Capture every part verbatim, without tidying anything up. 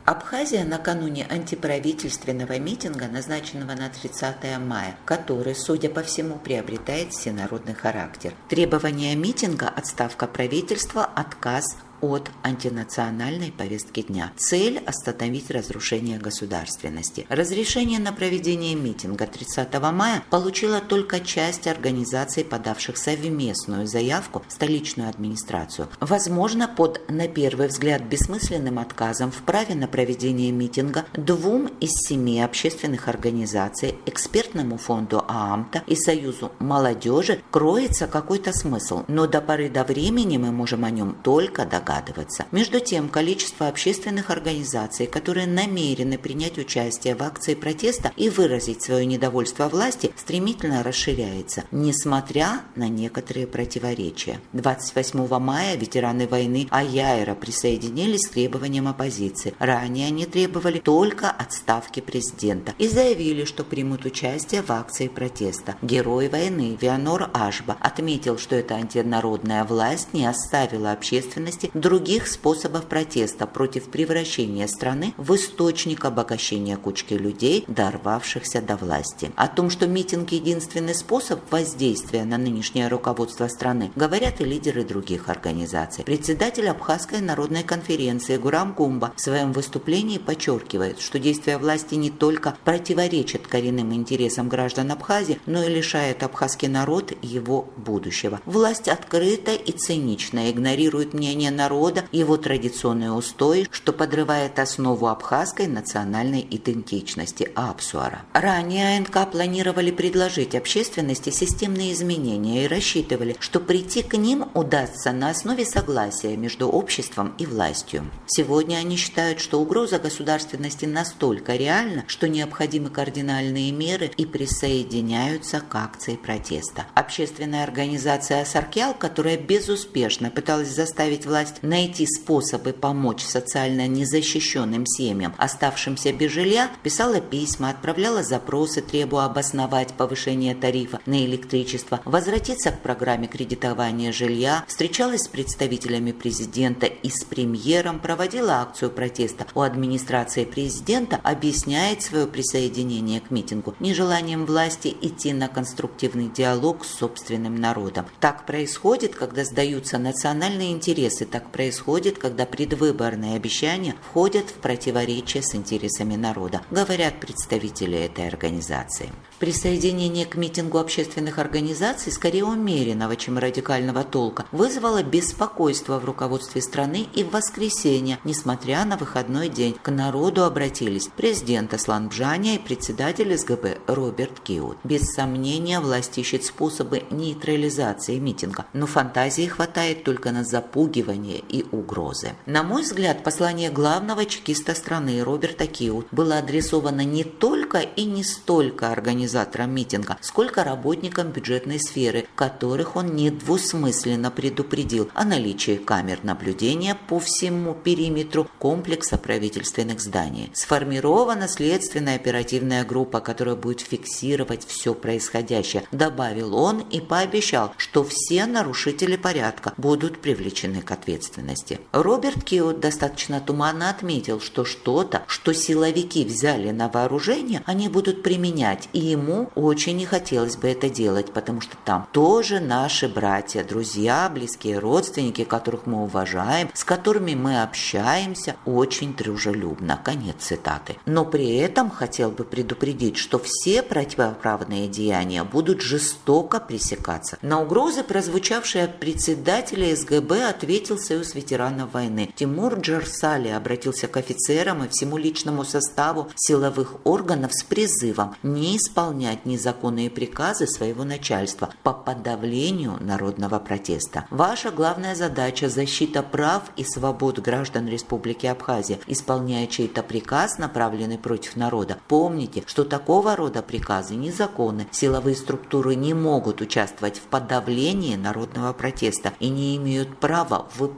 Абхазия накануне антиправительственного митинга, назначенного на тридцатое мая, который, судя по всему, приобретает всенародный характер. Требования митинга – отставка правительства, отказ от антинациональной повестки дня. Цель – остановить разрушение государственности. Разрешение на проведение митинга тридцатого мая получила только часть организаций, подавших совместную заявку в столичную администрацию. Возможно, под, на первый взгляд, бессмысленным отказом в праве на проведение митинга двум из семи общественных организаций, экспертному фонду ААМТа и Союзу молодежи, кроется какой-то смысл, но до поры до времени мы можем о нем только догадываться. Между тем, количество общественных организаций, которые намерены принять участие в акции протеста и выразить свое недовольство власти, стремительно расширяется, несмотря на некоторые противоречия. двадцать восьмого мая ветераны войны Аяйра присоединились к требованиям оппозиции. Ранее они требовали только отставки президента и заявили, что примут участие в акции протеста. Герой войны Вианор Ашба отметил, что эта антинародная власть не оставила общественности других способов протеста против превращения страны в источник обогащения кучки людей, дорвавшихся до власти. О том, что митинг – единственный способ воздействия на нынешнее руководство страны, говорят и лидеры других организаций. Председатель Абхазской народной конференции Гурам Гумба в своем выступлении подчеркивает, что действия власти не только противоречат коренным интересам граждан Абхазии, но и лишают абхазский народ его будущего. Власть открыто и цинично игнорирует мнение народа, его традиционные устои, что подрывает основу абхазской национальной идентичности Апсуара. Ранее АНК планировали предложить общественности системные изменения и рассчитывали, что прийти к ним удастся на основе согласия между обществом и властью. Сегодня они считают, что угроза государственности настолько реальна, что необходимы кардинальные меры и присоединяются к акции протеста. Общественная организация «Асаркял», которая безуспешно пыталась заставить власть найти способы помочь социально незащищенным семьям, оставшимся без жилья, писала письма, отправляла запросы, требуя обосновать повышение тарифа на электричество, возвратиться к программе кредитования жилья, встречалась с представителями президента и с премьером, проводила акцию протеста у администрации президента, объясняет свое присоединение к митингу нежеланием власти идти на конструктивный диалог с собственным народом. Так происходит, когда сдаются национальные интересы, так происходит, когда предвыборные обещания входят в противоречие с интересами народа, говорят представители этой организации. Присоединение к митингу общественных организаций, скорее умеренного, чем радикального толка, вызвало беспокойство в руководстве страны, и в воскресенье, несмотря на выходной день, к народу обратились президент Аслан Бжаня и председатель СГБ Роберт Киут. Без сомнения, власть ищет способы нейтрализации митинга, но фантазии хватает только на запугивание и угрозы. На мой взгляд, послание главного чекиста страны Роберта Киут было адресовано не только и не столько организаторам митинга, сколько работникам бюджетной сферы, которых он недвусмысленно предупредил о наличии камер наблюдения по всему периметру комплекса правительственных зданий. Сформирована следственная оперативная группа, которая будет фиксировать все происходящее, добавил он и пообещал, что все нарушители порядка будут привлечены к ответственности. Роберт Киут достаточно туманно отметил, что что-то, что силовики взяли на вооружение, они будут применять, и ему очень не хотелось бы это делать, потому что там тоже наши братья, друзья, близкие родственники, которых мы уважаем, с которыми мы общаемся очень дружелюбно. Конец цитаты. Но при этом хотел бы предупредить, что все противоправные деяния будут жестоко пресекаться. На угрозы, прозвучавшие от председателя СГБ, ответил Союз ветеранов войны. Тимур Джарсали обратился к офицерам и всему личному составу силовых органов с призывом не исполнять незаконные приказы своего начальства по подавлению народного протеста. Ваша главная задача – защита прав и свобод граждан Республики Абхазия. Исполняя чей-то приказ, направленный против народа, помните, что такого рода приказы незаконны. Силовые структуры не могут участвовать в подавлении народного протеста и не имеют права выполнять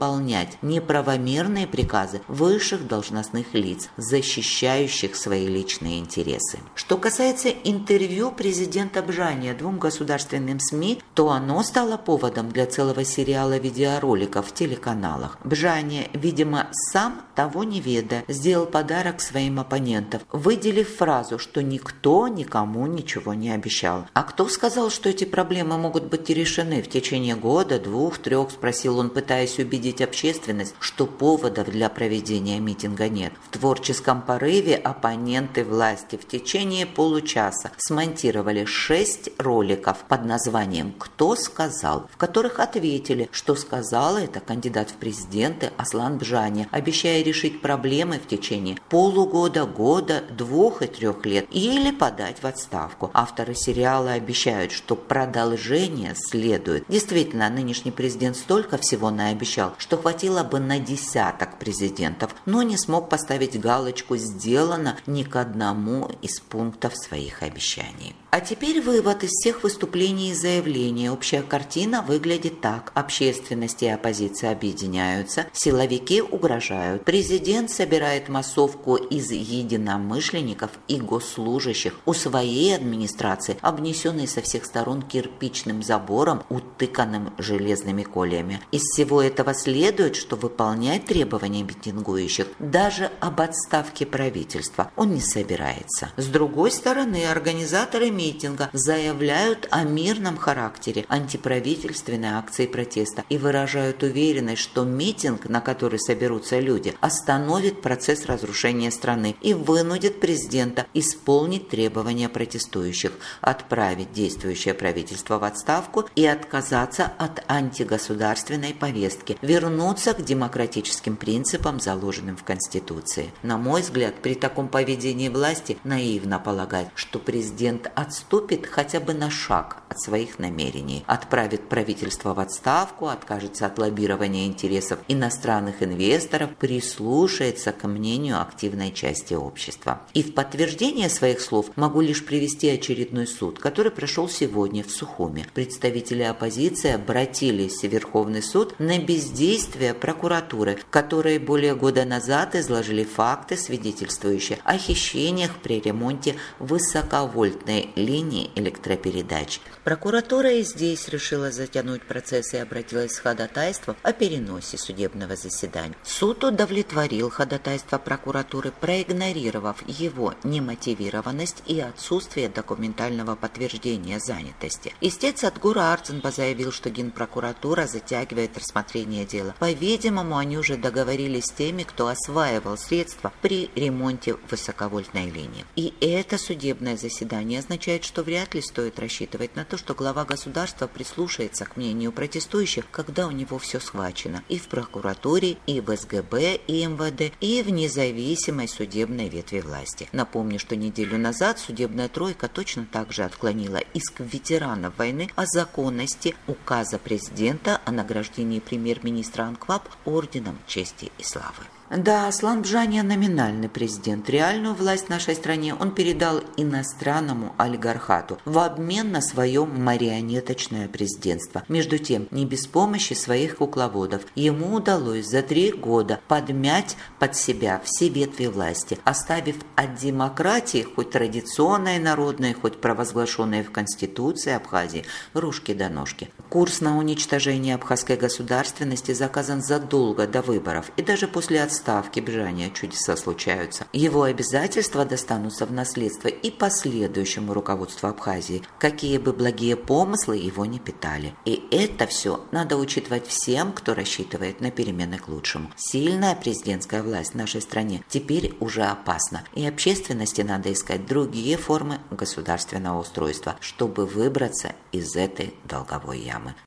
выполнять неправомерные приказы высших должностных лиц, защищающих свои личные интересы. Что касается интервью президента Бжания двум государственным СМИ, то оно стало поводом для целого сериала видеороликов в телеканалах. Бжания, видимо, сам того не ведая, сделал подарок своим оппонентам, выделив фразу, что никто никому ничего не обещал. «А кто сказал, что эти проблемы могут быть решены в течение года, двух, трех?» – спросил он, пытаясь убедить общественность, что поводов для проведения митинга нет. В творческом порыве оппоненты власти в течение получаса смонтировали шесть роликов под названием «Кто сказал?», в которых ответили, что сказал это кандидат в президенты Аслан Бжания, обещая решить проблемы в течение полугода, года, двух и трех лет или подать в отставку. Авторы сериала обещают, что продолжение следует. Действительно, нынешний президент столько всего наобещал, что хватило бы на десяток президентов, но не смог поставить галочку «Сделано» ни к одному из пунктов своих обещаний. А теперь вывод из всех выступлений и заявлений. Общая картина выглядит так. Общественность и оппозиция объединяются, силовики угрожают, президент собирает массовку из единомышленников и госслужащих у своей администрации, обнесенной со всех сторон кирпичным забором, утыканным железными кольями. Из всего этого следует, что выполнять требования митингующих даже об отставке правительства он не собирается. С другой стороны, организаторы митинга заявляют о мирном характере антиправительственной акции протеста и выражают уверенность, что митинг, на который соберутся люди, остановит процесс разрушения страны и вынудит президента исполнить требования протестующих, отправить действующее правительство в отставку и отказаться от антигосударственной повестки, вернуться к демократическим принципам, заложенным в Конституции. На мой взгляд, при таком поведении власти наивно полагать, что президент отступит хотя бы на шаг от своих намерений, отправит правительство в отставку, откажется от лоббирования интересов иностранных инвесторов, прислушается к мнению активной части общества. И в подтверждение своих слов могу лишь привести очередной суд, который прошел сегодня в Сухуми. Представители оппозиции обратились в Верховный суд на бездействие прокуратуры, которые более года назад изложили факты, свидетельствующие о хищениях при ремонте высоковольтной линии электропередач. Прокуратура и здесь решила затянуть процесс и обратилась с ходатайством о переносе судебного заседания. Суд удовлетворил ходатайство прокуратуры, проигнорировав его немотивированность и отсутствие документального подтверждения занятости. Истец Адгура Арцинба заявил, что Генпрокуратура затягивает рассмотрение дела. По-видимому, они уже договорились с теми, кто осваивал средства при ремонте высоковольтной линии. И это судебное заседание означает, что вряд ли стоит рассчитывать на то, что глава государства прислушается к мнению протестующих, когда у него все схвачено и в прокуратуре, и в эс гэ бэ, и эм вэ дэ, и в независимой судебной ветви власти. Напомню, что неделю назад судебная тройка точно так же отклонила иск ветеранов войны о законности указа президента о награждении премьер-министра Анкваб орденом чести и славы. Да, Аслан Бжания номинальный президент. Реальную власть в нашей стране он передал иностранному олигархату в обмен на свое марионеточное президентство. Между тем, не без помощи своих кукловодов ему удалось за три года подмять под себя все ветви власти, оставив от демократии, хоть традиционной народной, хоть провозглашенной в Конституции Абхазии, ружки до ножки. Курс на уничтожение абхазской государственности заказан задолго до выборов, и даже после отставки ставки Бжания чудеса случаются. Его обязательства достанутся в наследство и последующему руководству Абхазии, какие бы благие помыслы его не питали. И это все надо учитывать всем, кто рассчитывает на перемены к лучшему. Сильная президентская власть в нашей стране теперь уже опасна, и общественности надо искать другие формы государственного устройства, чтобы выбраться из этой долговой ямы.